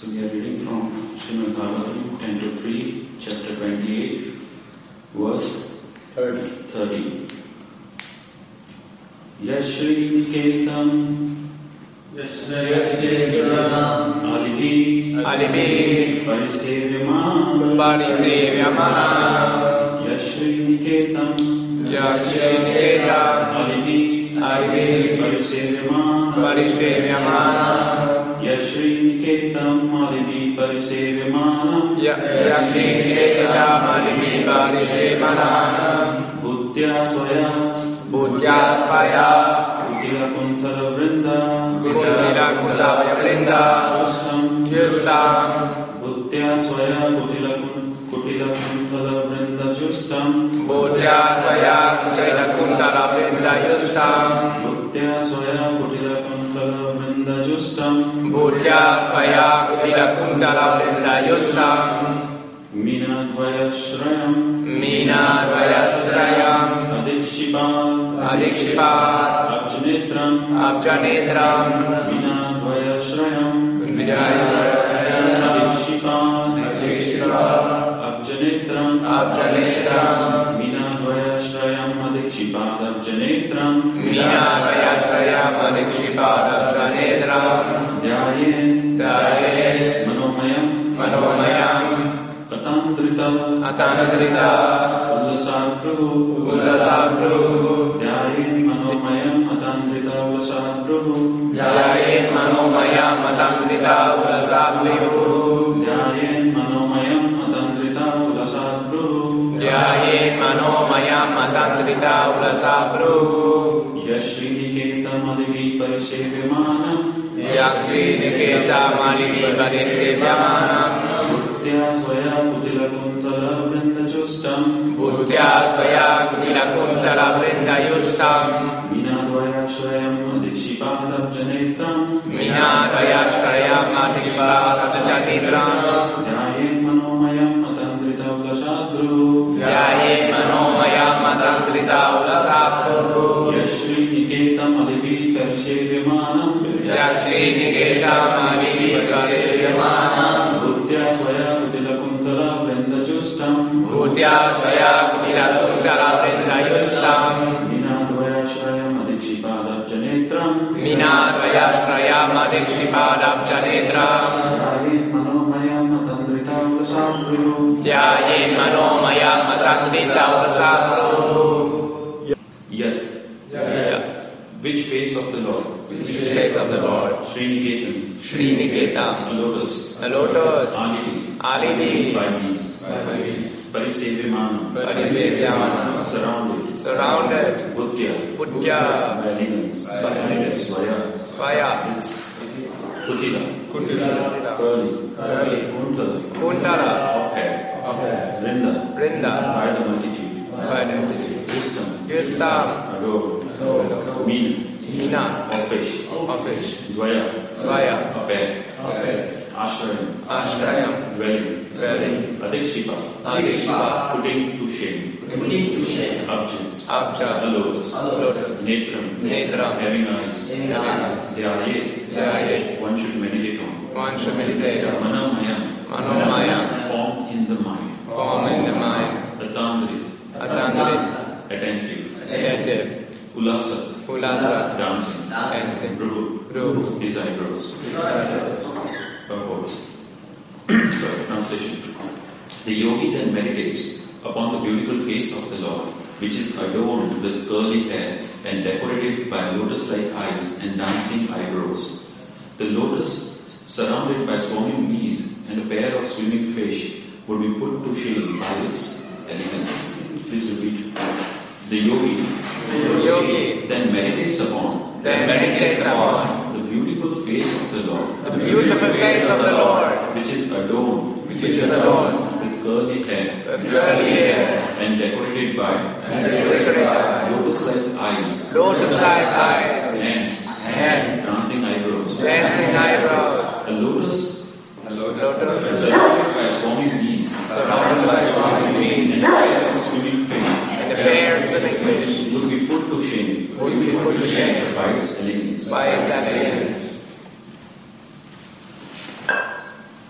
So we are reading from Srimad Bhagavatam, Canto 3, Chapter 28, verse 30. Yashri Niketam Alibi Parisevyamana Yashri Niketam Alibi Parisevyamana Yashri Niketam Alibi Parisevyamana Buddhya Swaya Kutila Kuntala Vrinda Justam Buddhya Swaya Kutila Kuntala Vrinda Justam Buddhya Swaya Kutila Kuntala Vrinda Justam Buddhya Swaya Kutila Kuntala Vrinda Justam Buddhya Swaya Kutila Kuntala Vrinda Justam Minadvayashrayam Adikshipat Abjanetram Minadvayashrayam Adikshipat Abjanetram Minadvayashrayam Adikshipat Abjanetram Dhyayen Manomayam Atandrita Ulasabru Dhyayen Manomayam Atandrita Ulasabru Dhyayen Manomayam Atandrita Ulasabru Dhyayen Manomayam Atandrita Ulasabru Dhyayen Manomayam Atandrita Ulasabru Yashri Niketam Alibi Parisevyamana Yashri Niketam Alibi Parisevyamana Buddhya Swaya Kutila Kuntala Vrinda Justam Buddhya Swaya Kutila Kuntala Vrinda Justam Minadvayashrayam Adikshipat Abjanetram Minadvayashrayam Adikshipat Abjanetram Dhyayen Manomayam Atandrita Ulasabru Dhyayen Manomayam Atandrita Ulasabru Yashri Niketam Alibi Parisevyamana Yashri Niketam Alibi Parisevyamana Buddhya Swaya Kutila Kuntala Vrinda Justam Buddhya Swaya Kutila Kuntala Vrinda Justam Minadvayashrayam Adikshipat Abjanetram Minadvayashrayam Adikshipat Abjanetram Dhyayen Manomayam Atandrita Ulasabru Dhyayen Manomayam Atandrita Ulasabru. Which face of the Lord? Which face of the Lord? Shri Niketam. A lotus. Alibi. By bees. Parisevyamana. Surrounded. Buddhya. By elegance. Swaya. It's Kutila. Curly. Kuntala. Of hair. Vrinda. By the multitude. Justam. Adore. Mina. Of fish. Dvaya. A pair. Ashrayam. Dwelling. Adikshipat. Putting to shame. Abja. A lotus. Netram. Having eyes. Dhyayet. One should meditate on. Manomayam. Form in the mind. Atandrit. Attentive. Ulasa. Dancing. Bru. His eyebrows. Purports. Translation. The yogi then meditates upon the beautiful face of the Lord, which is adorned with curly hair and decorated by lotus-like eyes and dancing eyebrows. The lotus, surrounded by swarming bees and a pair of swimming fish, would be put to shame by its elegance. Please repeat. The yogi then meditates upon the beautiful face of the Lord, which is adorned with curly hair and decorated by lotus-like eyes and dancing eyebrows. A lotus surrounded by swarming bees and swimming fish would be put to shame by its elegance.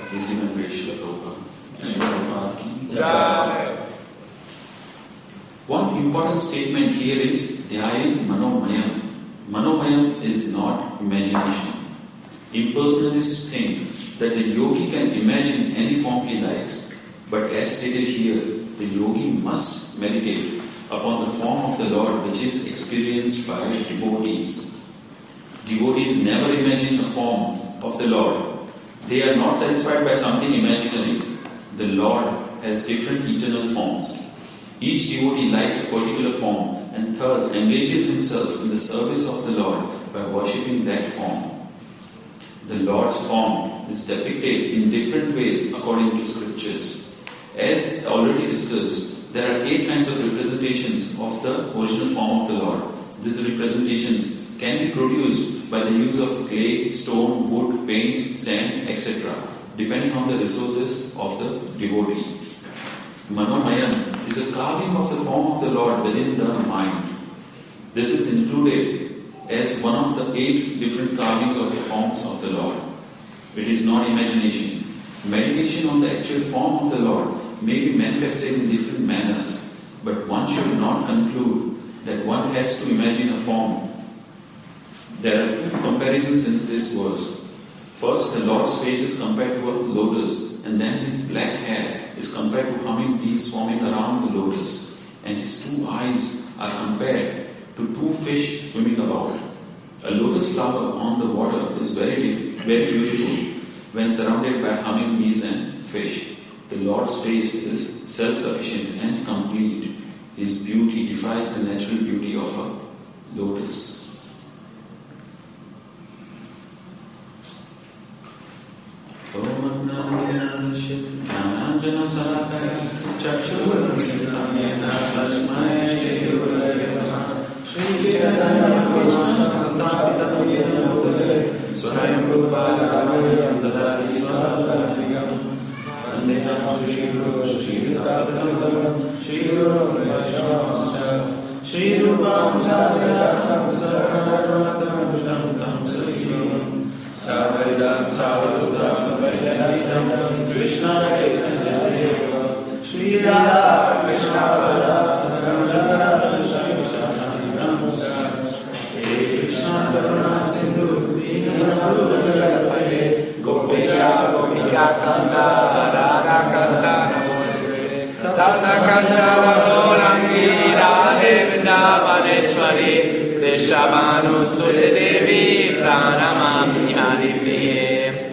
His Divine Grace Srila Prabhupada. Jai. One important statement here is Dhyayen Manomayam. Manomayam is not imagination. Impersonalists think that the yogi can imagine any form he likes, but as stated here, the yogi must meditate upon the form of the Lord which is experienced by devotees. Devotees never imagine a form of the Lord. They are not satisfied by something imaginary. The Lord has different eternal forms. Each devotee likes a particular form and thus engages himself in the service of the Lord by worshipping that form. The Lord's form is depicted in different ways according to scriptures. As already discussed, there are 8 kinds of representations of the original form of the Lord. These representations can be produced by the use of clay, stone, wood, paint, sand, etc., depending on the resources of the devotee. Manomayam is a carving of the form of the Lord within the mind. This is included as one of the 8 different carvings of the forms of the Lord. It is not imagination. Meditation on the actual form of the Lord may be manifested in different manners, but one should not conclude that one has to imagine a form. There are 2 comparisons in this verse. First, the Lord's face is compared to a lotus, and then his black hair is compared to humming bees swarming around the lotus, and his 2 eyes are compared to 2 fish swimming about. A lotus flower on the water is very beautiful when surrounded by humming bees and fish. The Lord's face is self-sufficient and complete. His beauty defies the natural beauty of a lotus. Krishna Chaitanya Deva Shri Radha Krishna Krishna Karuna Sindhu Deenabandhu Jagapate Gopesha Gopika Kanta Radha Kanta Namaste Tata Kanta Gaurangi Radhe Vrindavaneshwari Krishna Bhanu Sute Devi Pranamami Haripriye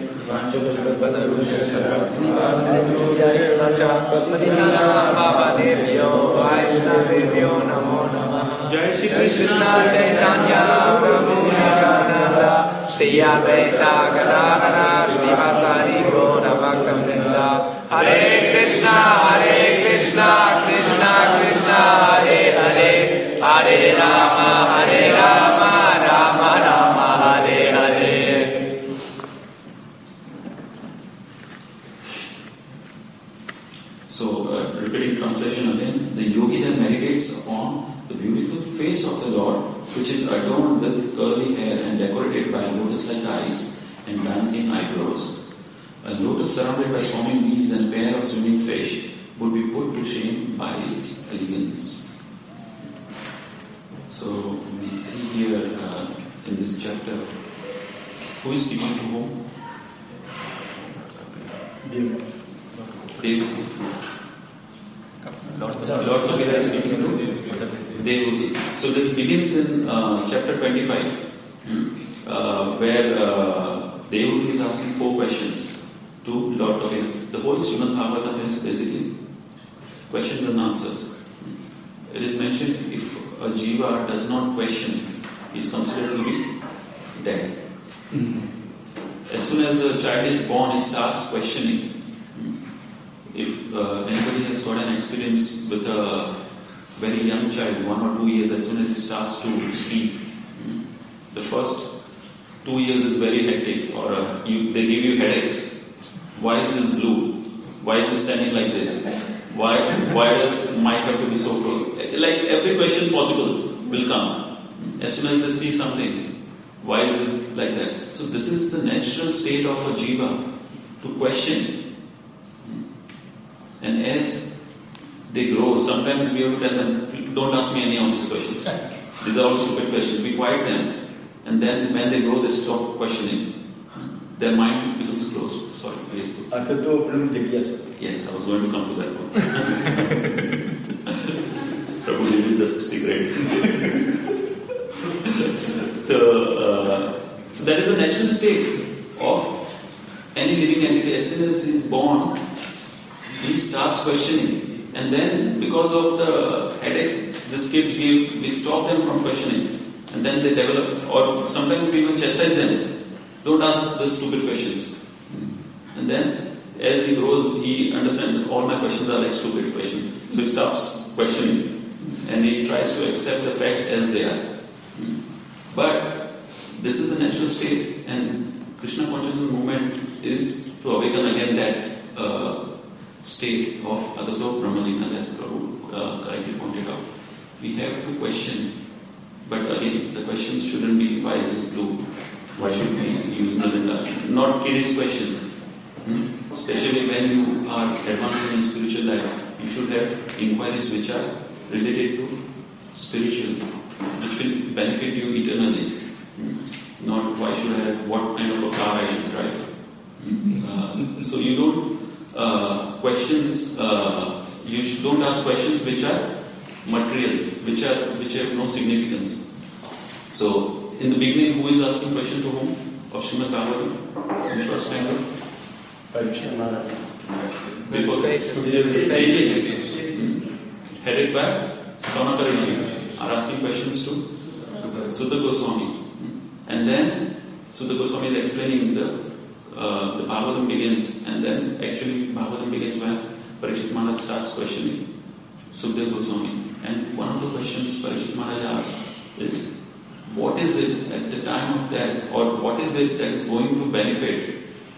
Jai Shri Krishna Chaitanya Prabhu Nityananda Shri Advaita Gadadhara Srivasadi Gaura Bhakta-vrinda Hare Krishna Krishna Krishna Hare Hare Hare Rama Rama Rama Hare Hare. So, repeating translation again, the yogi then meditates upon the beautiful face of the Lord, which is adorned with curly hair and decorated by lotus-like eyes and dancing eyebrows. A lotus surrounded by swarming bees and a pair of swimming fish would be put to shame by its elegance. So, we see here in this chapter, who is speaking to whom? Dev. Lord Kabira is speaking to Devuti. So this begins in chapter 25, where Devuti is asking 4 questions to Lord Kabira. The whole Srimad Bhagavatam is basically questions and answers. It is mentioned if a jiva does not question, he is considered to be dead. As soon as a child is born, he starts questioning. If anybody has got an experience with a very young child, 1 or 2 years, as soon as he starts to speak, the first 2 years is very hectic, or they give you headaches. Why is this blue? Why is this standing like this? Why does mic have to be so cool? Like every question possible will come. As soon as they see something, why is this like that? So this is the natural state of a jiva, to question. And as they grow, sometimes we have to tell them, don't ask me any of these questions. These are all stupid questions. We quiet them. And then when they grow, they stop questioning. Their mind becomes closed. Sorry, please go. Yeah, I was going to come to that one. Prabhu, you did the 60 grade. So that is a natural state of any living entity. As soon as he is born, he starts questioning. And then because of the headaches these kids give, we stop them from questioning. And then they develop, or sometimes we even chastise them. Don't ask the stupid questions. And then as he grows, he understands that all my questions are like stupid questions. So he stops questioning. And he tries to accept the facts as they are. But this is the natural state. And Krishna consciousness movement is to awaken again that state of Adato Brahma Jnana, as Prabhu correctly pointed out. We have to question. But again, the questions shouldn't be, why is this blue? Why should we use Nalinda? Not kiddies question. Especially when you are advancing in spiritual life, you should have inquiries which are related to spiritual, which will benefit you eternally. Not why should I have, what kind of a car I should drive. So you don't questions. You don't ask questions which are material, which have no significance. So in the beginning, who is asking question to whom? Of Srimad Bhagavatam? Which was kind of? Parikshit Maharaj. Before the sages, headed by Saunaka Rishi, are asking questions to Sutta Goswami. And then Sutta Goswami is explaining the Bhagavatam begins, and then actually Bhagavatam begins when Parikshit Maharaj starts questioning Sutta Goswami. And one of the questions Parikshit Maharaj asks is, what is it at the time of death, or what is it that is going to benefit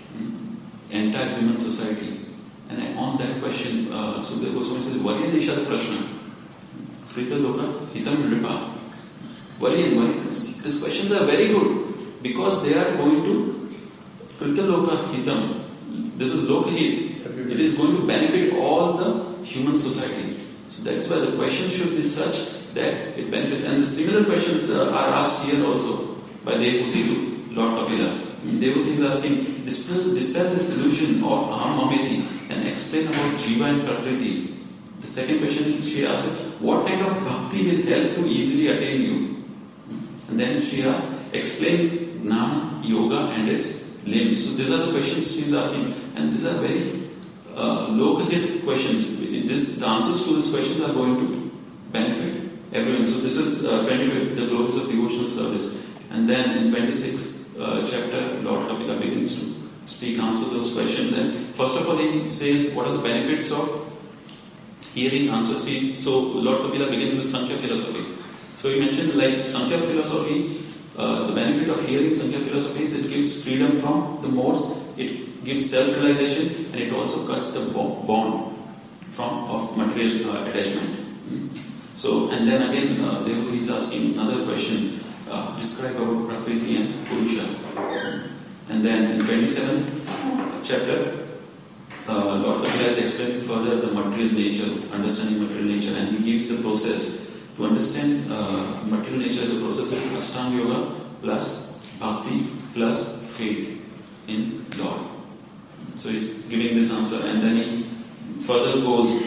entire human society? And on that question, Sutta Goswami says, Varyan Ishada Prashna, Krita Loka Hitam Nripa. Varyan, these questions are very good because they are going to Krita Loka Hitam. This is Loka Hit. It is going to benefit all the human society. So that is why the questions should be such that it benefits. And the similar questions are asked here also by Devahuti to Lord Kapila. Devahuti is asking, dispel this illusion of Aham Mameti and explain about Jiva and Prakriti. The second question she asks, what kind of bhakti will help to easily attain you? And then she asks, explain Gnana, Yoga and its limbs. So these are the questions she is asking. And these are very local-hit questions. The answers to these questions are going to benefit everyone. So this is 25th, the glories of devotional service. And then in 26th chapter, Lord Kapila begins to answer those questions. And first of all, he says, what are the benefits of hearing answers? So Lord Kapila begins with Sankhya philosophy. So he mentioned like Sankhya philosophy, the benefit of hearing Sankhya philosophy is it gives freedom from the modes, it gives self-realization, and it also cuts the bond of material attachment. So, and then again, Devahuti is asking another question, describe about Prakriti and Purusha. And then in 27th chapter, Lord Kapila has explained further the material nature, understanding material nature, and he gives the process. To understand material nature, the process is Ashtanga Yoga plus Bhakti plus faith in Lord. So he's giving this answer, and then he further goes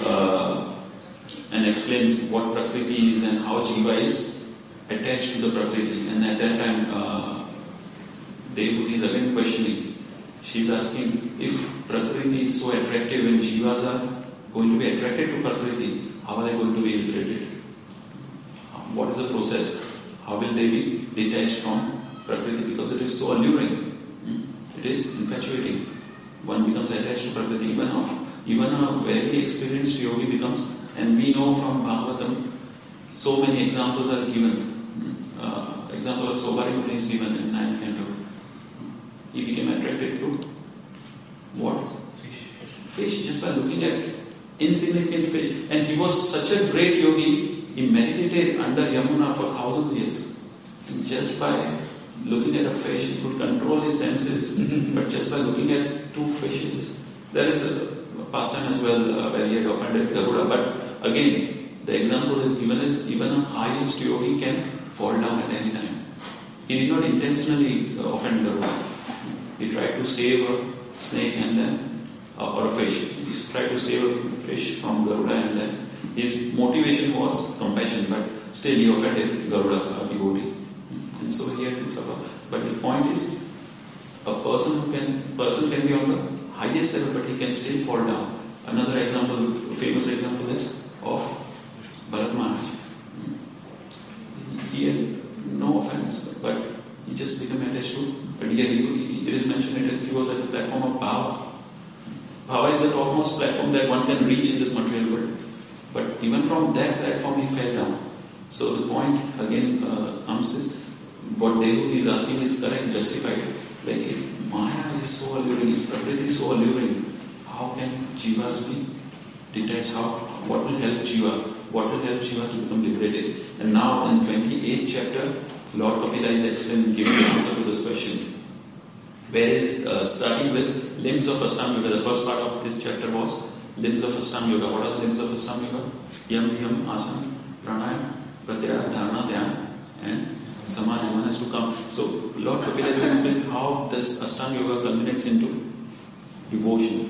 and explains what Prakriti is and how Jiva is attached to the Prakriti. And at that time, Devahuti is again questioning. She's asking, if Prakriti is so attractive and Jivas are going to be attracted to Prakriti, how are they going to be liberated? What is the process? How will they be detached from Prakriti? Because it is so alluring. It is infatuating. One becomes attached to Prakriti. Even a very experienced yogi becomes, and we know from Bhagavatam, so many examples are given. Example of Sobari Muni is given in 9th canto. He became attracted to what? Fish, just by looking at insignificant fish. And he was such a great yogi, he meditated under Yamuna for thousands of years. And just by looking at a fish, he could control his senses. But just by looking at two fishes, there is pastime as well where he had offended Garuda. But again, the example is given as even a highest yogi can fall down at any time. He did not intentionally offend Garuda. He tried to save a snake and then, or a fish. He tried to save a fish from Garuda, and then his motivation was compassion, but still he offended Garuda, a devotee. And so he had to suffer. But the point is, a person can be on the highest level, but he can still fall down. Another example, famous example is of Bharat Maharaj. He had no offense, but he just became attached to. But here it is mentioned that he was at the platform of Bhava. Bhava is a topmost platform that one can reach in this material world. But even from that platform he fell down. So the point again is what Devdutt is asking is correct, justified. Like if Maya is so alluring, if Prakriti is so alluring, how can Jivas be detached? What will help Jiva? What will help Jiva to become liberated? And now in 28th chapter, Lord Kapila is giving the answer to this question. Where is starting with limbs of Ashtanga Yoga. The first part of this chapter was limbs of Ashtanga Yoga. What are the limbs of Ashtanga Yoga? Yam, Asana, Pranayama, Pratyahara, Dharana, Dhyana, and Samadhi. One has to come. So Lord Kapila has explained how this Ashtanga Yoga culminates into devotion.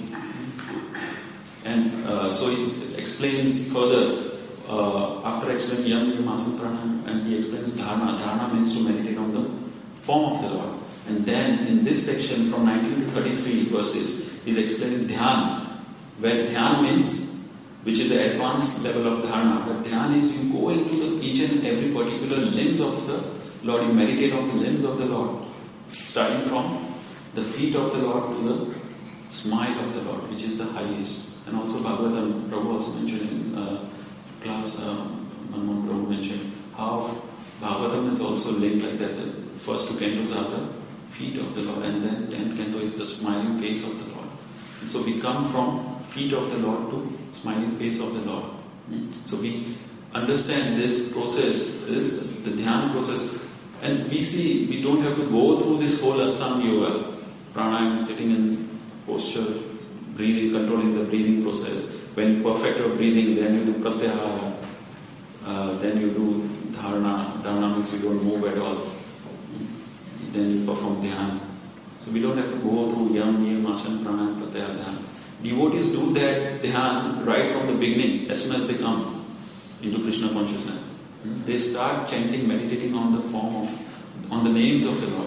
And so he explains further, after explaining Yam, Asana, Pranayama, and he explains Dharana. Dharana means to meditate on the form of the Lord. And then in this section from 19 to 33 verses, he's explaining Dhyan, where Dhyan means, which is an advanced level of Dharana. But Dhyan is you go into each and every particular limbs of the Lord, you meditate on the limbs of the Lord, starting from the feet of the Lord to the smile of the Lord, which is the highest. And also Bhagavatam, Prabhu also mentioned in class, Manmohan Prabhu mentioned how Bhagavatam is also linked like that. The first two cantos are the feet of the Lord, and then 10th canto is the smiling face of the Lord. And so we come from feet of the Lord to smiling face of the Lord. So we understand this process is the Dhyan process, and we see we don't have to go through this whole Ashtanga Yoga, pranayama, sitting in posture, breathing, controlling the breathing process. When perfect of breathing, then you do pratyahara, then you do dharana. Dharana means you don't move at all. Then you perform Dhyan. So we don't have to go through Yam, Niyam, Asana, Pranayama, Pratyahara, Dhyan. Devotees do that Dhyan right from the beginning, as soon as they come into Krishna consciousness. They start chanting, meditating on the form of, on the names of the Lord.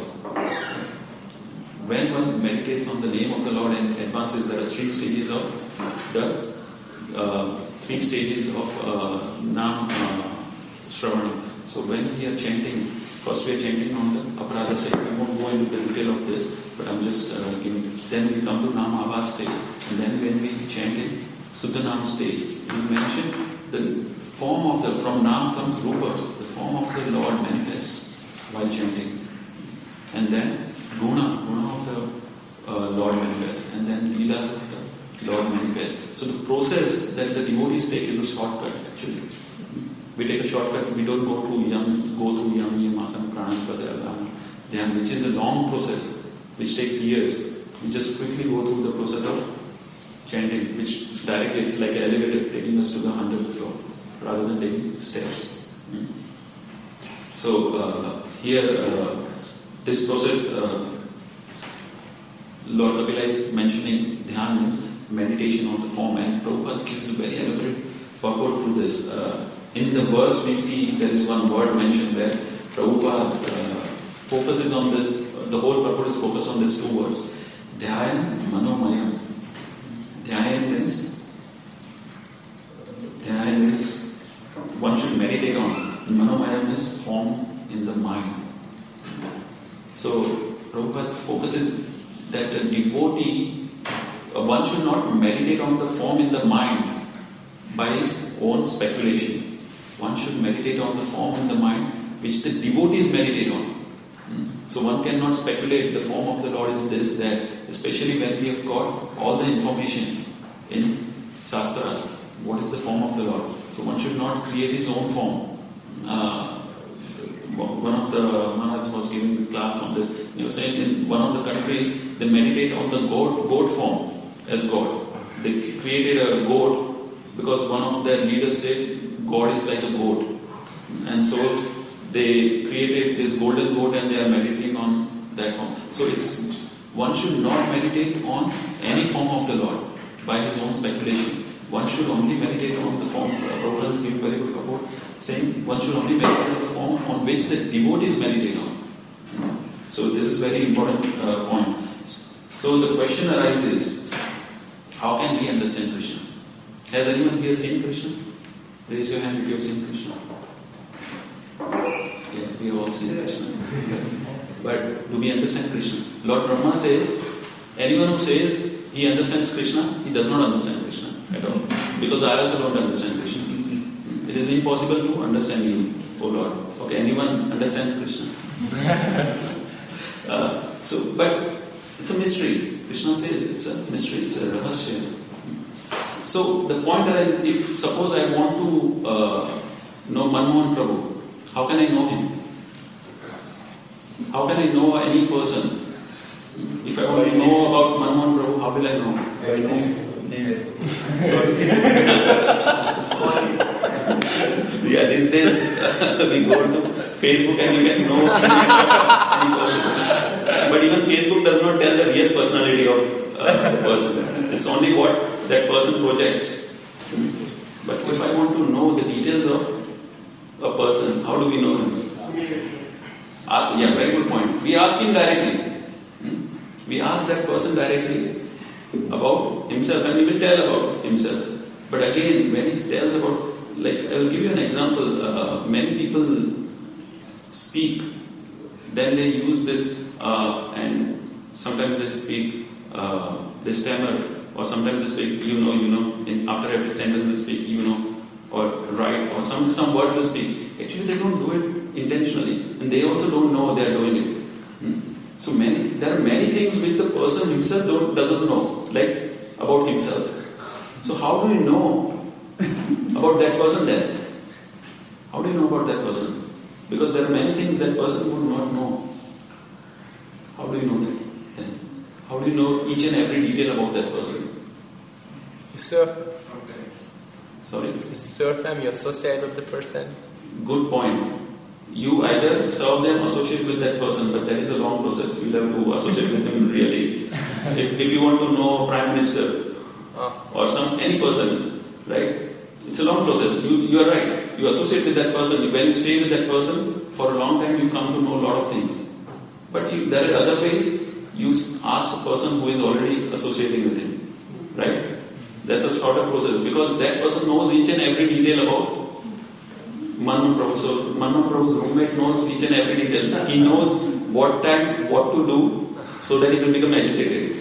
When one meditates on the name of the Lord and advances, there are three stages of Nam Shravana. So when we are chanting, first we are chanting on the Aparadha side. We won't go into the detail of this, but I'm just giving. Then we come to Nam Abha stage, and then when we chant in Suddhanam stage, it is mentioned the form of the, from Nam comes Rupa, the form of the Lord manifests while chanting, and then Guna of the Lord manifests, and then Leelas of the Lord manifests. So the process that the devotees take is a shortcut actually. We take a shortcut, we don't go through Yam, Asana, Pranayama, Pratyahara, Dhyan, which is a long process, which takes years. We just quickly go through the process of chanting, which directly it's like an elevator taking us to the 100th floor, rather than taking steps. So here, this process, Lord Kapila is mentioning Dhyan means meditation on the form, and Prabhupada gives a very elaborate purport to this. In the verse we see there is one word mentioned there. Prabhupada focuses on this, the whole purport is focused on these two words. Dhyan Manomayam. Dhyan is one should meditate on. Manomayam is form in the mind. So Prabhupada focuses that a devotee, one should not meditate on the form in the mind by his own speculation. One should meditate on the form in the mind which the devotees meditate on. So one cannot speculate the form of the Lord is this, that, especially when we have got all the information in Shastras. What is the form of the Lord? So one should not create his own form. One of the Maharajas was giving a class on this. He was saying in one of the countries they meditate on the goat form as God. they created a goat because one of their leaders said God is like a goat. And so they created this golden goat and they are meditating on that form. So one should not meditate on any form of the Lord by his own speculation. One should only meditate on the form. Prabhupada is giving very good report saying one should only meditate on the form on which the devotees meditate on. So this is very important point. So the question arises, how can we understand Krishna? Has anyone here seen Krishna? Raise your hand if you have seen Krishna. Yeah, we have all seen Krishna. But do we understand Krishna? Lord Brahma says, anyone who says he understands Krishna, he does not understand Krishna at all. Because I also don't understand Krishna. It is impossible to understand you, oh Lord. Okay, anyone understands Krishna? But it's a mystery. Krishna says it's a mystery, it's a rahasya. So the point arises, if suppose I want to know Manmohan Prabhu, how can I know him? How can I know any person? If I want to know about Manmohan Prabhu, how will I know? Sorry. Yeah, these days we go to Facebook and you can know any person. But even Facebook does not tell the real personality of the person. It's only what that person projects. But if I want to know the details of a person, how do we know him? Yeah, very good point. We ask him directly. We ask that person directly about himself and he will tell about himself. But again, when he tells about, like, I will give you an example. Many people speak, then they use this, and sometimes they speak, they stammer, or sometimes they speak, you know, after every sentence they speak, or right, or some words they speak. Actually, they don't do it intentionally, and they also don't know they are doing it. So there are many things which the person himself doesn't know, like about himself. So how do you know about that person then? How do you know about that person? Because there are many things that person would not know. How do you know that then? How do you know each and every detail about that person? You serve. Sorry? You serve them, you associate with the person. Good point. You either serve them, associate with that person, but that is a long process. You have to associate with them really. If you want to know a Prime Minister or any person, right? It's a long process. You are right. You associate with that person. When you stay with that person for a long time, you come to know a lot of things. But there are other ways. You ask a person who is already associating with him, right? That's a shorter process because that person knows each and every detail about Manmohan Prabhu. So Manmohan Prabhu's roommate knows each and every detail. He knows what time, what to do, so that he will become agitated.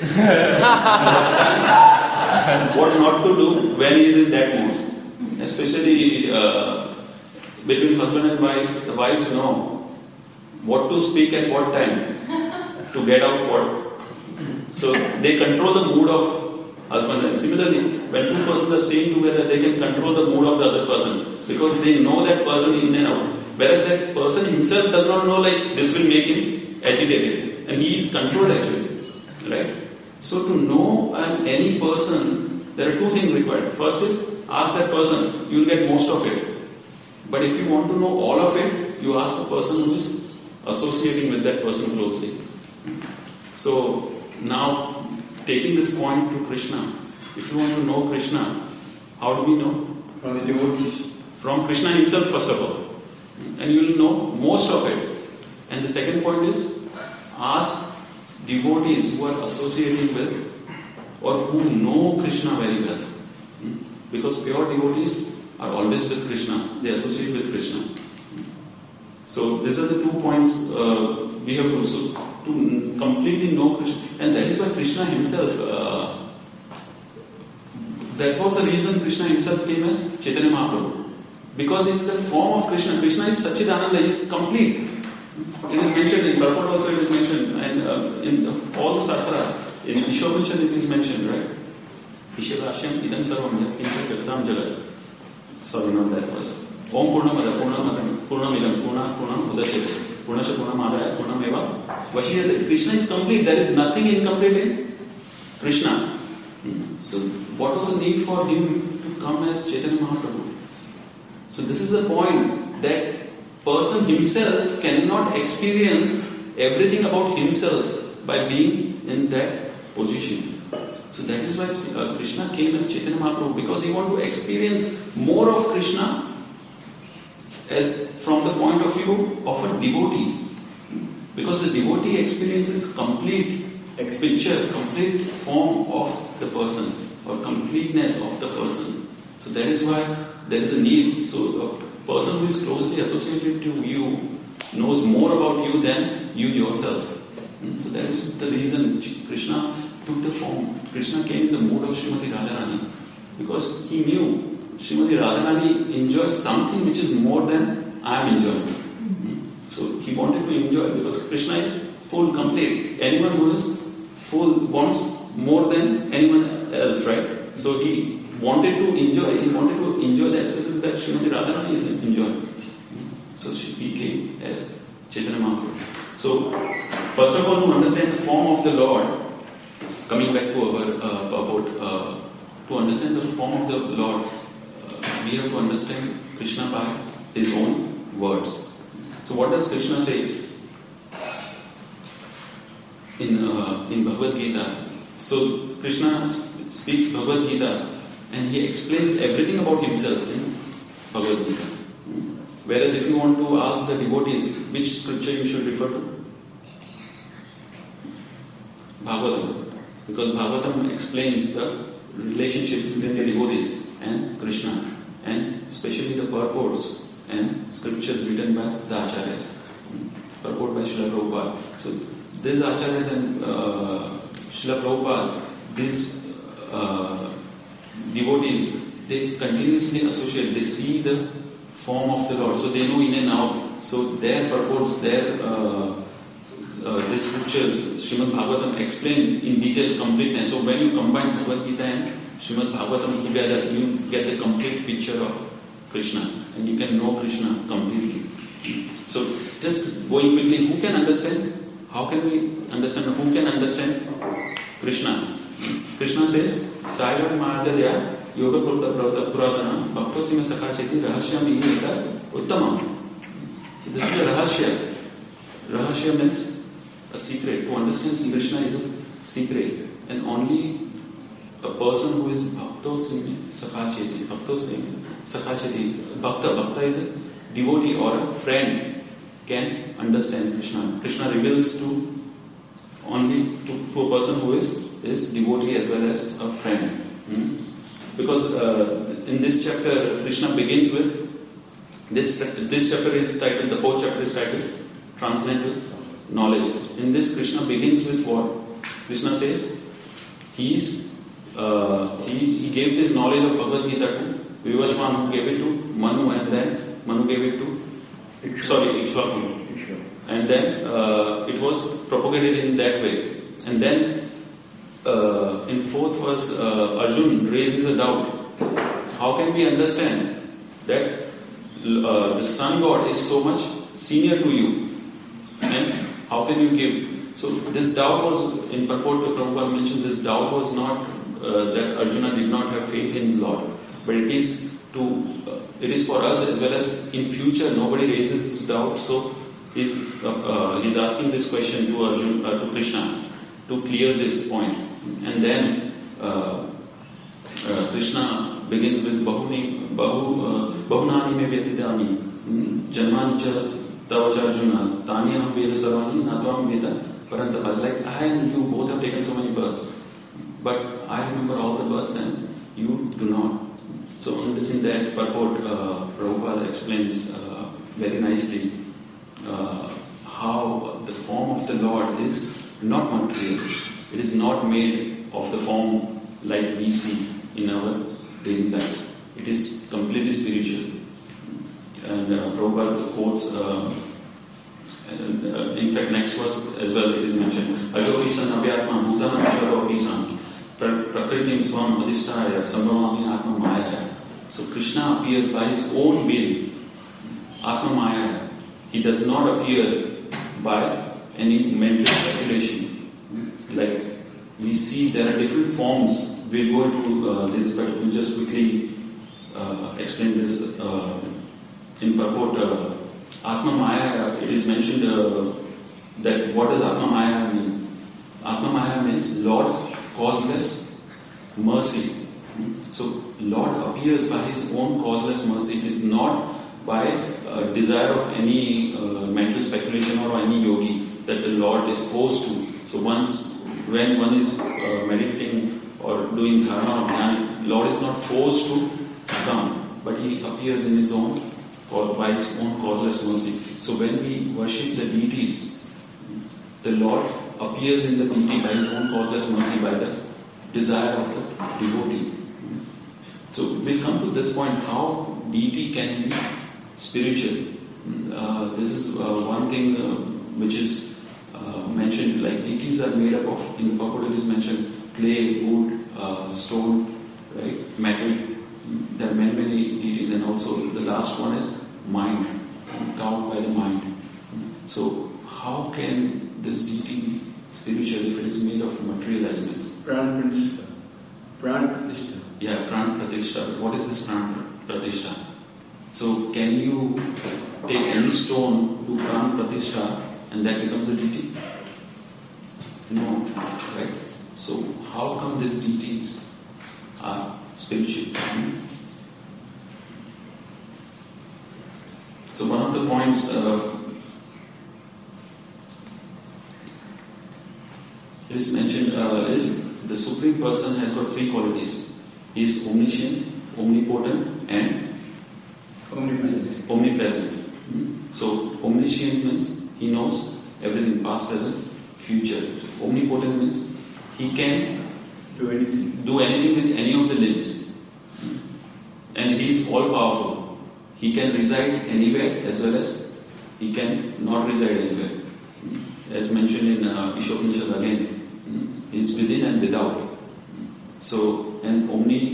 What not to do when he is in that mood. Especially between husband and wife, the wives know what to speak at what time to get out what. So they control the mood of husband. And similarly, when two persons are staying together, they can control the mood of the other person because they know that person in and out. Whereas that person himself does not know, like, this will make him agitated. And he is controlled actually. Right? So to know any person, there are two things required. First is, ask that person, you will get most of it. But if you want to know all of it, you ask the person who is associating with that person closely. So now, taking this point to Krishna, if you want to know Krishna, how do we know? From the devotees. From Krishna himself, first of all. And you will know most of it. And the second point is, ask devotees who are associating with or who know Krishna very well. Because pure devotees are always with Krishna. They associate with Krishna. So these are the 2 points we have to. So to completely know Krishna. And that is why Krishna himself, that was the reason Krishna himself came as Chaitanya Mahaprabhu. Because in the form of Krishna, Krishna is Satchidananda, he is complete. It is mentioned in Prabhupada also, it is mentioned, and in all the Sastras, in Ishopanishad it is mentioned, right? Ishavashyam idam sarvam yatincha jagatam jagat. Sorry, not that verse. Om Purnamada Purnamidam Purnam Udachyate Purnasya Purnamadaya Purnameva Vashiyate. Krishna is complete. There is nothing incomplete in Krishna. So what was the need for him to come as Chaitanya Mahaprabhu? So this is the point, that person himself cannot experience everything about himself by being in that position. So that is why Krishna came as Chaitanya Mahaprabhu, because he wanted to experience more of Krishna as from the point of view of a devotee. Because the devotee experiences complete picture, complete form of the person, or completeness of the person. So that is why there is a need. So a person who is closely associated to you knows more about you than you yourself. So that is the reason Krishna took the form. Krishna came in the mood of Srimati Radharani, because he knew Srimati Radharani enjoys something which is more than I am enjoying. So he wanted to enjoy, because Krishna is full, complete. Anyone who is full wants more than anyone else, right? So he wanted to enjoy the excesses that Srimati Radharani is enjoying. So he came as Chaitanya Mahaprabhu. So first of all, to understand the form of the Lord, coming back to our purport, to understand the form of the Lord, we have to understand Krishna by his own words. So what does Krishna say in Bhagavad Gita? So Krishna speaks Bhagavad Gita and he explains everything about himself in Bhagavad Gita. Whereas if you want to ask the devotees which scripture you should refer to, Bhagavatam, because Bhagavatam explains the relationships between the devotees and Krishna, and especially the purports and scriptures written by the Acharyas, purport by Srila Prabhupada. So these Acharyas and Srila Prabhupada, these devotees, they continuously associate, they see the form of the Lord, so they know in and out. So their purports, their the scriptures, Srimad Bhagavatam explain in detail completeness. So when you combine Bhagavad Gita and Srimad Bhagavatam together, you get the complete picture of Krishna, and you can know Krishna completely. So just going quickly, who can understand? How can we understand? Who can understand Krishna? Krishna says, Saivam Mahadadya Yoga Puratana Bhaktosi Me Sakacheti Rahasya Mihita Uttamam. So this is a Rahasya. Rahasya means a secret. To understand Krishna is a secret, and only a person who is Bhaktosi Me Sakacheti. Bhaktosi Me Sakacheti. Bhakta is a devotee or a friend, can understand Krishna. Krishna reveals to only to a person who is devotee as well as a friend. Because in this chapter, Krishna begins with this chapter is titled, the fourth chapter is titled Transcendental Knowledge. In this, Krishna begins with what? Krishna says he gave this knowledge of Bhagavad Gita to Vivaswan, who gave it to Manu, and then Manu gave it to Ikshvaku. And then it was propagated in that way. And then in fourth verse, Arjun raises a doubt. How can we understand that the sun god is so much senior to you? And how can you give? So this doubt was, in purport to Prabhupada mentioned, this doubt was not that Arjuna did not have faith in Lord, but it is for us as well as in future nobody raises this doubt. So he's asking this question to Arjuna, to Krishna, to clear this point. And then Krishna begins with Bahunani me vyatidani janmani cha tavacha Arjuna tanyaham veda sarvani natvam veda parantapa. Like I and you both have taken so many births, but I remember all the births and you do not. So in that purport, Prabhupada explains very nicely how the form of the Lord is not material. It is not made of the form like we see in our daily life. It is completely spiritual. And Prabhupada quotes, in fact, next verse as well, it is mentioned. Ajovisan abhyatma bhutanam shvarovisan prakritim swam adhisthaya sambhavami atma maya. So Krishna appears by his own will, atma maya. He does not appear by any mental speculation. Like we see there are different forms. We'll go into this, but we'll just quickly explain this in purport. Atma Maya, it is mentioned that what does Atma Maya mean? Atma Maya means Lord's causeless mercy. So Lord appears by His own causeless mercy. It is not by desire of any mental speculation or any yogi that the Lord is forced to. So when one is meditating or doing dharana or dhyana, the Lord is not forced to come, but He appears in His own, by His own causeless mercy. So when we worship the deities, the Lord appears in the deity by His own causeless mercy, by the desire of the devotee. So we'll come to this point, how deity can be spiritual. This is one thing which is mentioned, like deities are made up of, in the purport it is mentioned, clay, wood, stone, right, metal. There are many deities, and also the last one is mind, count by the mind. So how can this deity be spiritual if it is made of material elements? Pran Pratishta. Pran Pratishta. Yeah, Pran Pratishta. What is this Pran Pratishta? So can you take any stone, do Pran Pratishta, and that becomes a deity? No, right? So how come these deities are spiritual? So one of the points it is mentioned is the Supreme Person has got three qualities. He is omniscient, omnipotent, and omnipresent. So omniscient means He knows everything, past, present, future. Omnipotent means He can Do anything with any of the limbs. And He is all powerful. He can reside anywhere as well as He can not reside anywhere. As mentioned in Ishopanishad again, He is within and without. So, and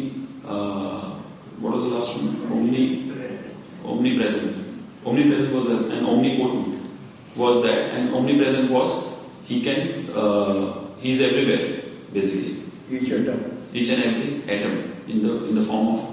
what was the last one? Omnipresent. Omnipresent was that, and omnipotent was that, and omnipresent was He is everywhere, basically. Each atom. Each and every atom in the form of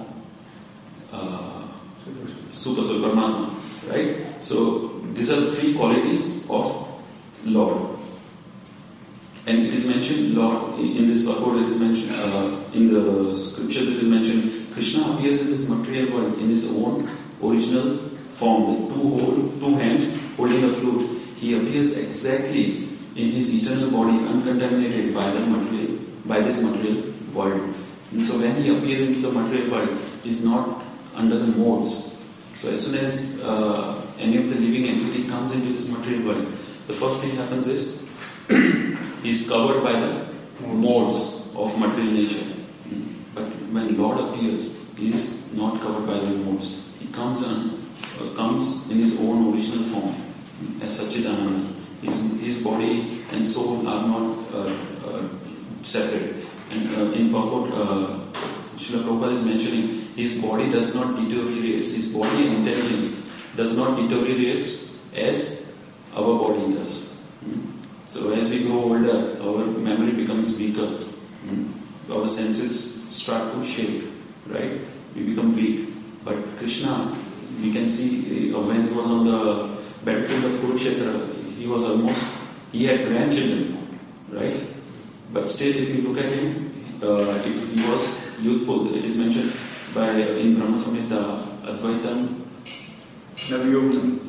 Super Paramatma, right? So these are the three qualities of Lord. And it is mentioned, Lord, in this purport, it is mentioned, in the scriptures it is mentioned, Krishna appears in this material world in His own original form, with two hands holding a flute. He appears exactly in His eternal body, uncontaminated by this material world. And so when He appears into the material world, He is not under the modes. So as soon as any of the living entity comes into this material world, the first thing happens is he is covered by the modes of material nature. But when Lord appears, He is not covered by the modes. He comes in His own original form as Satchidananda. His body and soul are not separate. And in purport, Srila Prabhupada is mentioning, His body does not deteriorate. His body and intelligence does not deteriorate as our body does. So as we grow older, our memory becomes weaker. Our senses start to shake, right? We become weak. But Krishna, we can see when He was on the battlefield of Kurukshetra, He had grandchildren, right? But still, if you look at Him, He was youthful. It is mentioned in Brahma Samhita, Advaitam, Navyotam.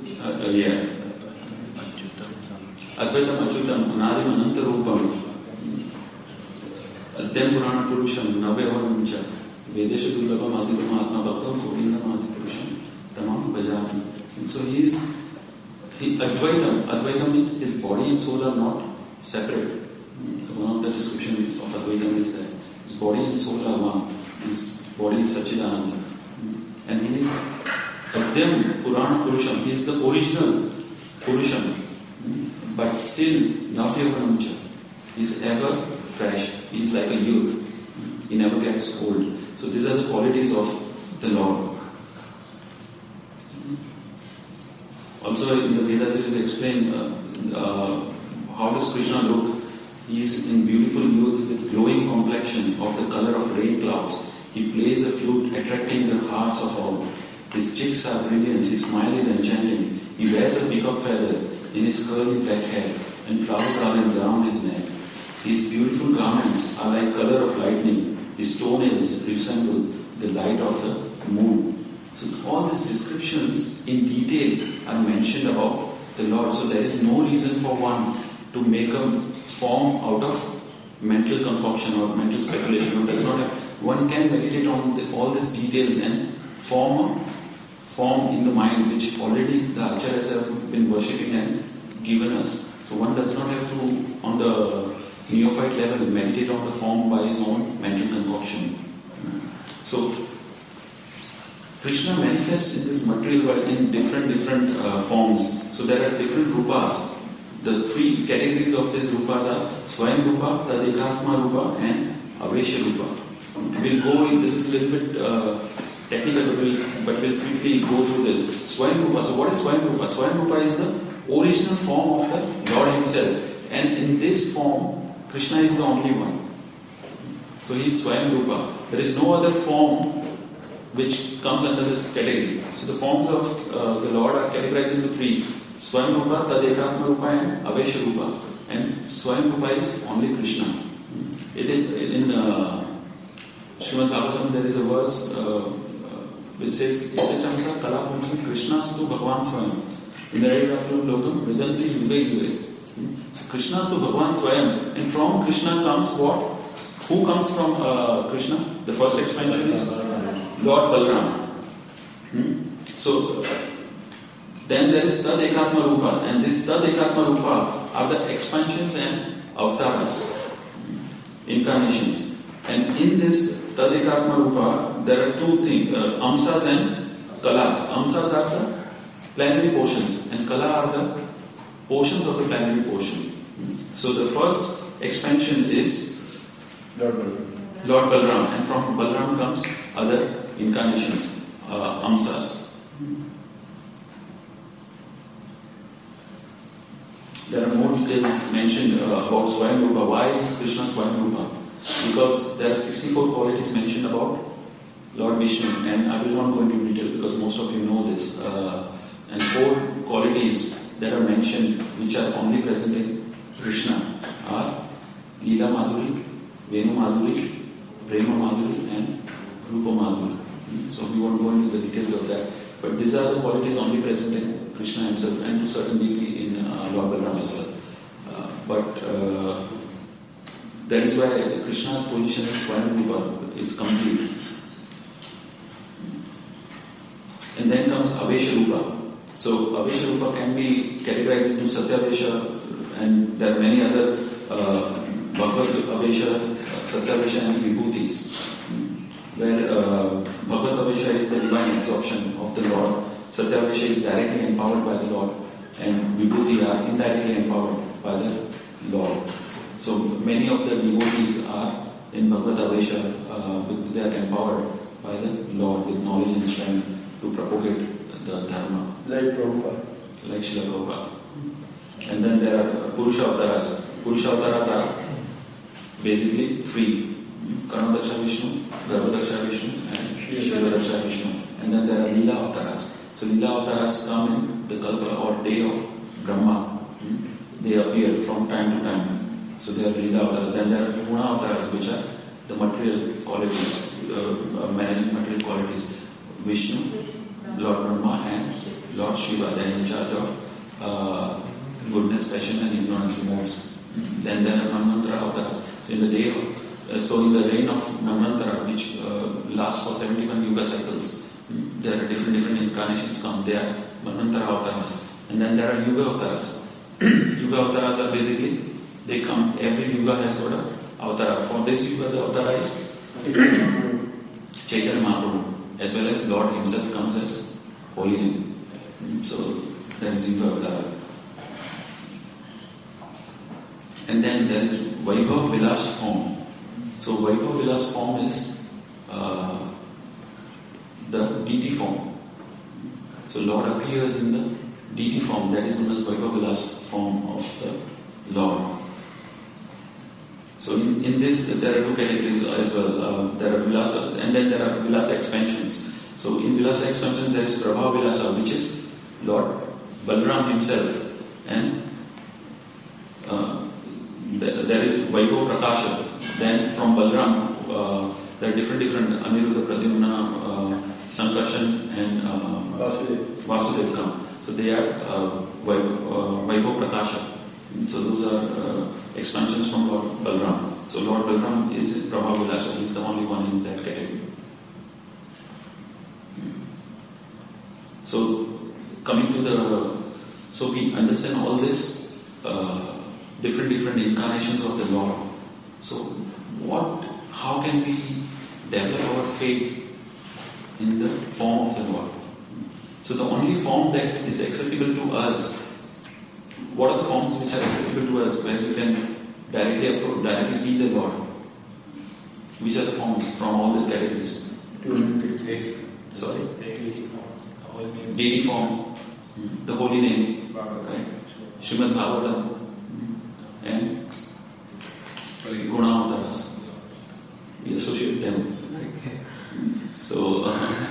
Advaitam Achyutam, Anadim Ananta Rupam, Adhyam Purana Purusham, Navyavanam Cha, Vedesha Durlabam Adhipam Atma Bhaktam Govindam Adi Purusham, Tamam Bhajami. And so Advaitam means His body and soul are not separate. One of the descriptions of Advaitam is that His body and soul are one. His body is Satchidananda. And He is Adhyam Purana Purusham. He is the original Purusham. But still, Navyavanam Cha. He is ever fresh. He is like a youth. He never gets old. So these are the qualities of the Lord. Also in the Vedas it is explained how does Krishna look. He is in beautiful youth with glowing complexion of the color of rain clouds. He plays a flute, attracting the hearts of all. His cheeks are brilliant, his smile is enchanting. He wears a peacock feather in his curly black hair and flower garlands around his neck. His beautiful garments are like color of lightning. His toenails resemble the light of the moon. So all these descriptions in detail are mentioned about the Lord. So there is no reason for one to make a form out of mental concoction or mental speculation. One can meditate on all these details and form a form in the mind which already the acharyas have been worshipping and given us. So one does not have to, on the neophyte level, meditate on the form by his own mental concoction. So Krishna manifests in this material world in different forms. So there are different rupas. The three categories of this rupas are Swayam Rupa, Tadekatma Rupa and Avesha Rupa. We'll go in, this is a little bit technical, but we'll quickly go through this. Swayam Rupa. So what is Swayam Rupa? Swayam Rupa is the original form of the Lord Himself. And in this form, Krishna is the only one. So he is Swayam Rupa. There is no other form which comes under this category. So the forms of the Lord are categorized into three. Swayam Rupa, Tadekatma Rupa and Avesha Rupa. And Swayam Rupa is only Krishna. In Srimad Bhagavatam there is a verse which says, Itatamsa kalapumsam krishnastu bhagavan swayam. In the Raivatlam lokam vidanti yuge yuge. So Krishnastu bhagavan swayam. And from Krishna comes what? Who comes from Krishna? The first expansion is Lord Balaram. So then there is Tad Ekatma Rupa, and this Tad Ekatma Rupa are the expansions and avatars, incarnations. And in this Tad Ekatma Rupa, there are two things, Amsas and Kala. Amsas are the planetary portions, and Kala are the portions of the planetary portion. So the first expansion is Lord Balaram, and from Balaram comes other incarnations, Amsas. There are more details mentioned about Swayam Rupa. Why is Krishna Swayam Rupa? Because there are 64 qualities mentioned about Lord Vishnu, and I will not go into detail because most of you know this. And 4 qualities that are mentioned which are only present in Krishna are Leela Madhuri, Venu Madhuri, Prema Madhuri and Rupa Madhuri. So we won't go into the details of that. But these are the qualities only present in Krishna himself and to a certain degree in Lord Balaram as well. But that is why Krishna's position as Swayam Rupa is complete. And then comes Avesha Rupa. So Avesha Rupa can be categorized into Satyavesha, and there are many other Bhagavad Avesha, Satyavesha and Vibhutis, where Bhagavad Avesha is the divine absorption of the Lord, Satyavesha is directly empowered by the Lord, and Vibhuti are indirectly empowered by the Lord. So many of the devotees are in Bhagavad Avesha, they are empowered by the Lord with knowledge and strength to propagate the Dharma. Like Prabhupada. Like Srila Prabhupada. And then there are Purusha Avtaras. Purusha Avtaras are basically 3. Karnadaksha Vishnu, Garbhadaksha Vishnu and Shivadaksha Vishnu. And then there are Leela Avtaras. So Leela Avtaras come in the Kalpa or day of Brahma. They appear from time to time. So they are Leela Avtaras. Then there are Guna Avtaras, which are the material qualities, managing material qualities. Vishnu, Lord Brahma and Lord Shiva, they are in charge of goodness, passion and ignorance modes. Then there are Manvantara Avtaras. So in the day of, in the reign of Manvantara, which lasts for 71 Yuga cycles, there are different incarnations come. They are Manvantara Avtaras. And then there are Yuga Avtaras. Yuga Avtaras are basically, they come, every Yuga has got an Avatara. For this Yuga, the Avatara is Chaitanya Mahaprabhu, as well as Lord himself comes as Holy Name. So that is Yuga Avatara. And then there is Vaibhav Vilas form. So Vaibhav Vilas form is the deity form. So Lord appears in the deity form, that is known as Vaibhav Vilas form of the Lord. So in this, there are two categories as well. There are vilasa, and then there are vilasa expansions. So in vilasa expansion, there is Prabha Vilasa, which is Lord Balram himself, and there is Vaibhav Prakasha. Then from Balram, there are different Aniruddha, Pradyumna, Sankarshan, and Vasudev come. So they are Vaibhav Prakasha. So those are expansions from Lord Balram. So Lord Balram is Prabha Vilasa. He is the only one in that category. So coming to so we understand all this different incarnations of the Lord. So how can we develop our faith in the form of the Lord? So the only form that is accessible to us, what are the forms which are accessible to us where we can directly see the Lord? Which are the forms from all these categories? Sorry? Deity form, the holy name, right? Srimad Bhagavatam, and Gunavataras. We associate them, right? So,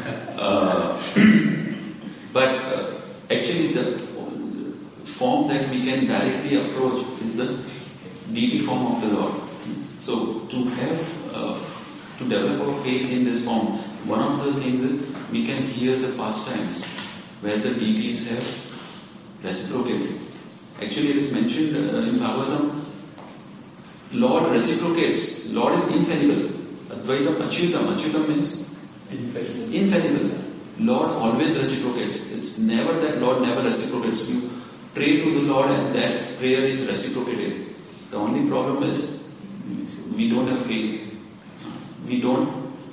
but actually the form that we can directly approach is the deity form of the Lord. So to develop our faith in this form, one of the things is we can hear the pastimes where the deities have reciprocated. Actually, it is mentioned in Bhagavatam, Lord reciprocates. Lord is infallible. Advaitam Achyutam. Achyutam means infallible. Lord always reciprocates. It's never that Lord never reciprocates. You pray to the Lord and that prayer is reciprocated. The only problem is we don't have faith. We don't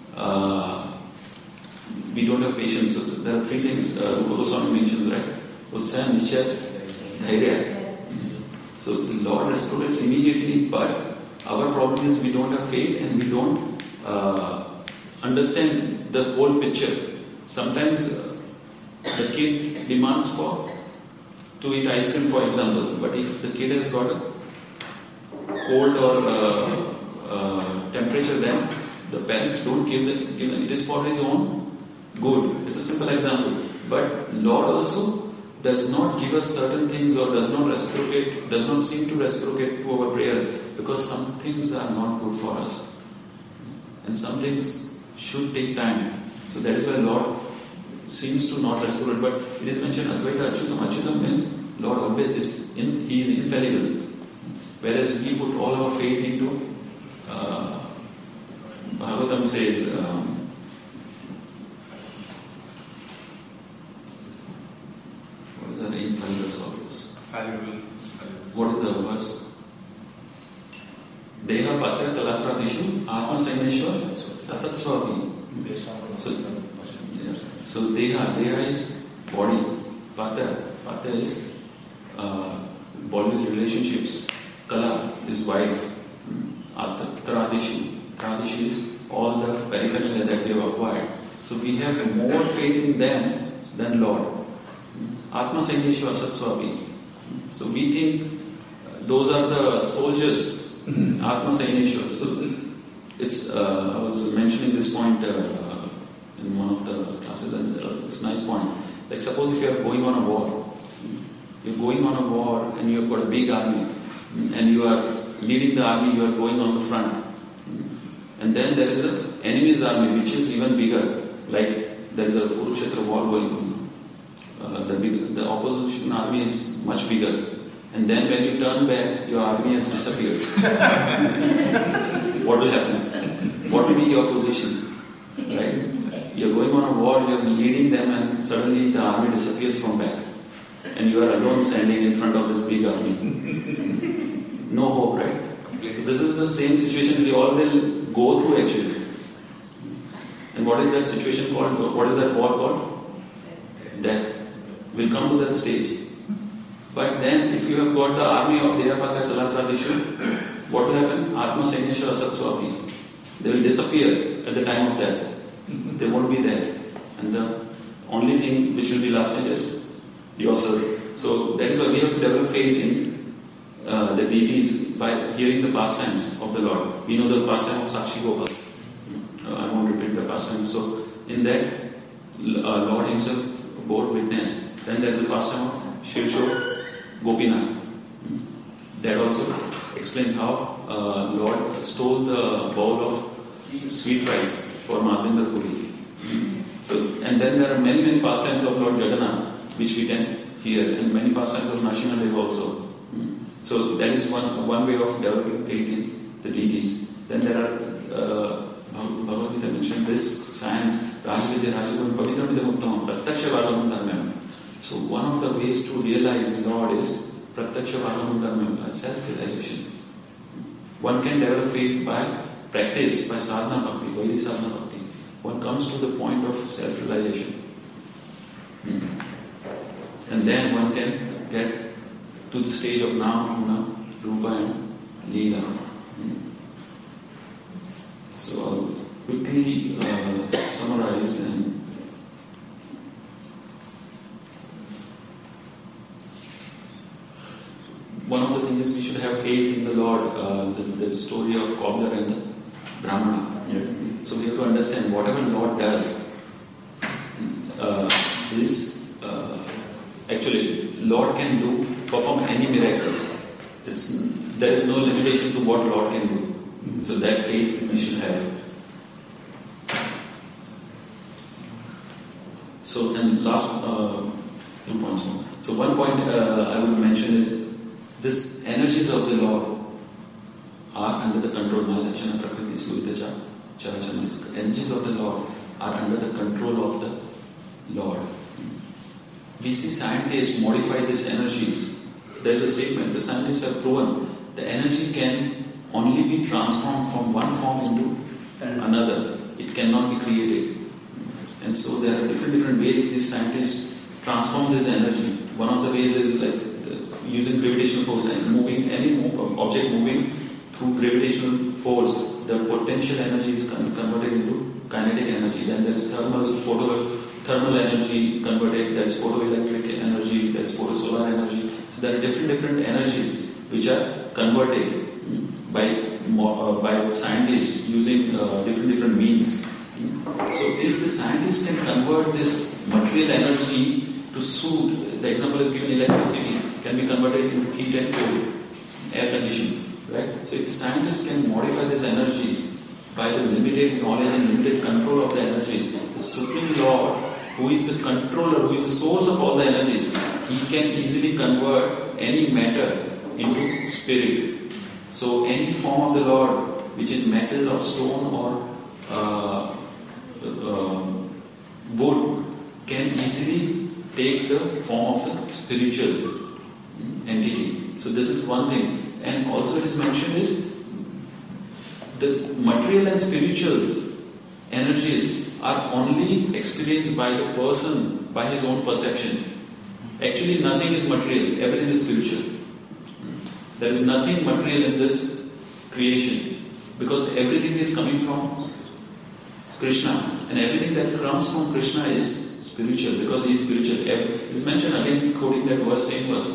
have patience. So there are three things Rupa Goswami mentions, right? Utsaya, Nishya, Dhairya. So the Lord reciprocates immediately, but our problem is we don't have faith and we don't understand the whole picture. Sometimes the kid demands to eat ice cream, for example, but if the kid has got a cold or temperature, then the parents don't give it. It is for his own good. It's a simple example. But Lord also does not give us certain things or does not seem to reciprocate to our prayers because some things are not good for us. And some things should take time. So that is why Lord seems to not reciprocate. But it is mentioned Advaita Achyutam. Achyutam means Lord always, He is infallible. Whereas we put all our faith into Bhagavatam says what is that infallible source? What is the verse? Deha Patya Kalatra Dishu Atma Saineshwar Asatswapi. So Deha is body. Patya is bodily relationships. Kala is wife. Tradishu is all the paraphernalia that we have acquired. So we have more faith in them than Lord. Atma Saineshwar Satswapi. So we think those are the soldiers. Atma Saineshwar. So it's I was mentioning this point in one of the classes, and it's a nice point. Like suppose if you are going on a war, and you have got a big army, and you are leading the army, you are going on the front. And then there is an enemy's army which is even bigger, like there is a Kurukshetra war going on. The opposition army is much bigger. And then when you turn back, your army has disappeared. What will happen? What will be your position? Right? You are going on a war, you are leading them, and suddenly the army disappears from back. And you are alone standing in front of this big army. No hope, right? This is the same situation we all will go through actually. And what is that situation called? What is that war called? Death. We'll come to that stage. But then if you have got the army of Deyapata Kalatradishu, what will happen? Atma Saineshwar Asatswapi. They will disappear at the time of death. They won't be there. And the only thing which will be lasting is yourself. So that is why we have to develop faith in the deities by hearing the pastimes of the Lord. We know the pastime of Sakshi Gopal. I won't repeat the pastime. So, in that, Lord himself bore witness. Then there is a pastime of Shivshor Gopinath. That also explains how Lord stole the bowl of sweet rice for Madhavendra Puri. So, and then there are many pastimes of Lord Jagannath which we can hear, and many pastimes of Narasimha also. So that is one way of developing faith in the deities. Then there are Bhagavad Gita mentioned this science, Rajvidya Rajagun Pavitramidam Uttamam Pratyaksha Vagamam Dharmam. So one of the ways to realize Lord is Pratyaksha Vagamam Dharmam, self-realization. One can develop faith by practice, by sadhana bhakti, Vaidhi sadhana bhakti. One comes to the point of self-realization. And then one can get to the stage of Nama, Guna, Rupa and Leela. So I'll quickly summarize and one of the things is we should have faith in the Lord. There's a story of cobbler and the Brahmana. So we have to understand whatever Lord does is actually Lord can perform any miracles. There is no limitation to what Lord can do. So that faith we should have. So and last 2 points more. So one point I would mention is this energies of the Lord are under the control. Mayadakshana Prakriti Suvidaja Charachana. These energies of the Lord are under the control of the Lord. We see scientists modify these energies. There is a statement, the scientists have proven the energy can only be transformed from one form into another. It cannot be created. And so there are different ways these scientists transform this energy. One of the ways is like using gravitational force and moving any object moving through gravitational force. The potential energy is converted into kinetic energy. Then there is thermal energy converted, there is photoelectric energy, there is photosolar energy. So there are different energies which are converted by scientists using different means. So if the scientists can convert this material energy to suit, the example is given, electricity can be converted into heat and cold, air conditioning, right? So if the scientists can modify these energies by the limited knowledge and limited control of the energies, the Supreme Lord, who is the controller, who is the source of all the energies, he can easily convert any matter into spirit. So any form of the Lord, which is metal or stone or wood, can easily take the form of the spiritual entity. So this is one thing. And also it is mentioned is the material and spiritual energies are only experienced by the person by his own perception. Actually nothing is material, everything is spiritual. There is nothing material in this creation because everything is coming from Krishna, and everything that comes from Krishna is spiritual because he is spiritual. It is mentioned again, quoting that verse, same verse.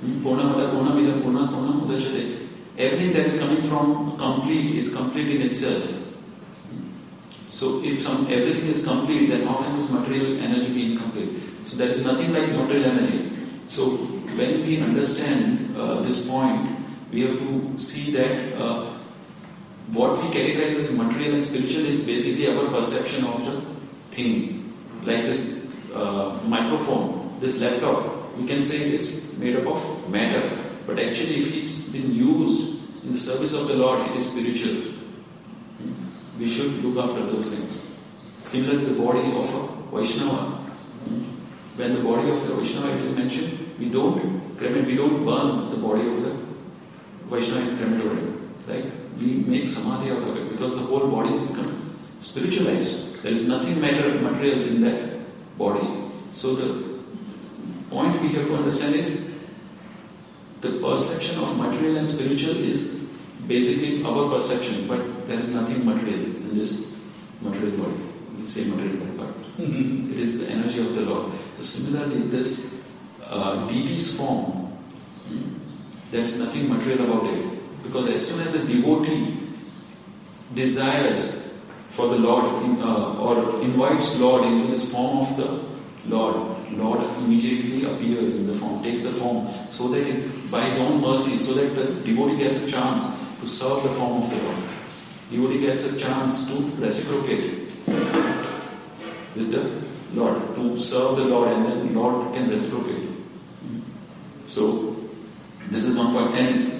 Everything that is coming from complete is complete in itself. So if everything is complete, then how can this material energy be incomplete? So there is nothing like material energy. So when we understand this point, we have to see that what we categorize as material and spiritual is basically our perception of the thing. Like this microphone, this laptop, we can say it is made up of matter. But actually if it's been used in the service of the Lord, it is spiritual. We should look after those things. Similarly, the body of a Vaishnava. When the body of the Vaishnava is mentioned, we don't cremate, we don't burn the body of the Vaishnava in crematorium. Right? We make samadhi out of it because the whole body is become spiritualized. There is nothing material in that body. So the point we have to understand is the perception of material and spiritual is basically our perception, but there is nothing material in this material body. We say material body, but it is the energy of the Lord. So similarly, this deity's form There's nothing material about it. Because as soon as a devotee desires for the Lord or invites Lord into this form of the Lord immediately appears in the form, takes the form, so that by His own mercy, so that the devotee gets a chance to serve the form of the Lord. Devotee gets a chance to reciprocate with the Lord, to serve the Lord, and then Lord can reciprocate. So, this is one point. And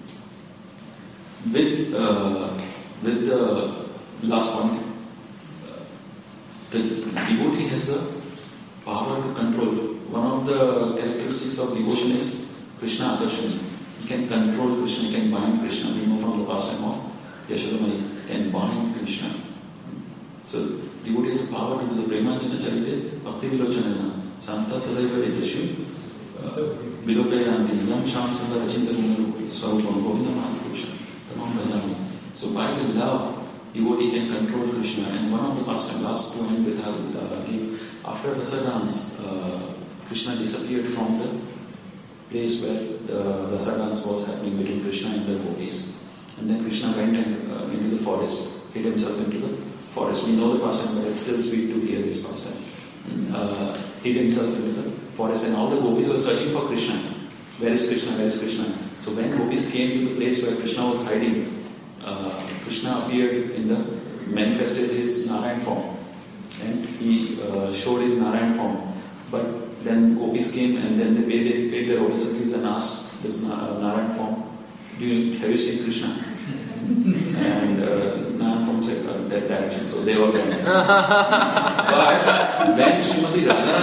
with the last point, the devotee has a power to control. One of the characteristics of devotion is Krishna Akarshani. He can control Krishna, he can bind Krishna. We know from the pastime of Yashodamani, can bind Krishna. So, devotee has a power to do the Premanjana Charite, Bhakti Vilochanana, Santa Sadaiva Ritashu, Vilokayanti, Yam Sham Sundara Chinta Gungaru, Swarupam Govinda Mahapurusham, Tamam Bhajami. So, by the love, devotee can control Krishna. And one of the pastime, last to end with, after Rasa dance, Krishna disappeared from the place where the Rasa dance was happening between Krishna and the gopis. And then Krishna went into the forest, hid himself into the forest. We know the pastime, but it's still sweet to hear this pastime. Hid himself into the forest, and all the gopis were searching for Krishna. Where is Krishna? Where is Krishna? So when gopis came to the place where Krishna was hiding, Krishna appeared manifested his Narayan form. And he showed his Narayan form. But then gopis came, and then they paid their obeisances and asked this Narayan form, have you seen Krishna? And Narayan form said that direction. So they all went. But when Srimati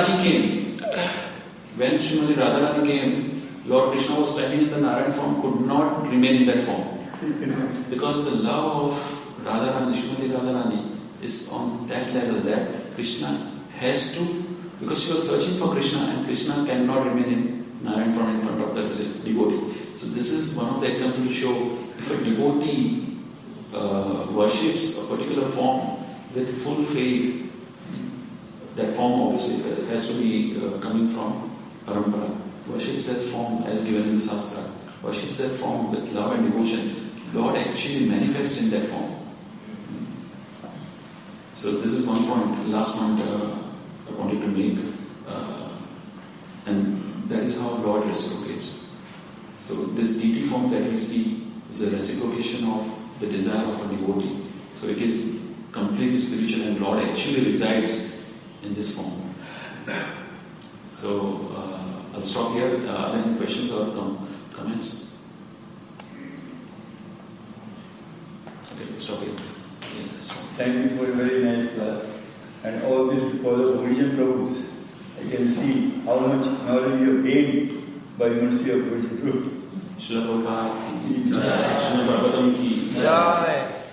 Radharani came, Lord Krishna was standing in the Narayan form, could not remain in that form. Because the love of Radharani, Srimati Radharani, is on that level that Krishna has to, because she was searching for Krishna, and Krishna cannot remain in Narayan form in front of the devotee. So this is one of the examples to show if a devotee worships a particular form with full faith, that form obviously has to be coming from Parampara, worships that form as given in the Shastra, worships that form with love and devotion, Lord actually manifests in that form. So this is one point, last point I wanted to make, and that is how Lord reciprocates. So this deity form that we see is a reciprocation of the desire of a devotee. So it is completely spiritual, and Lord actually resides in this form. So I'll stop here. Are there any questions or comments? Okay, let's stop here. Yes. Thank you for a very nice class. And all this because of Original Prabhus. I can see how much knowledge you have gained by mercy of Original Prabhus. Srila Prabhupada ki Jai. Srila Bhagavatam ki Jai.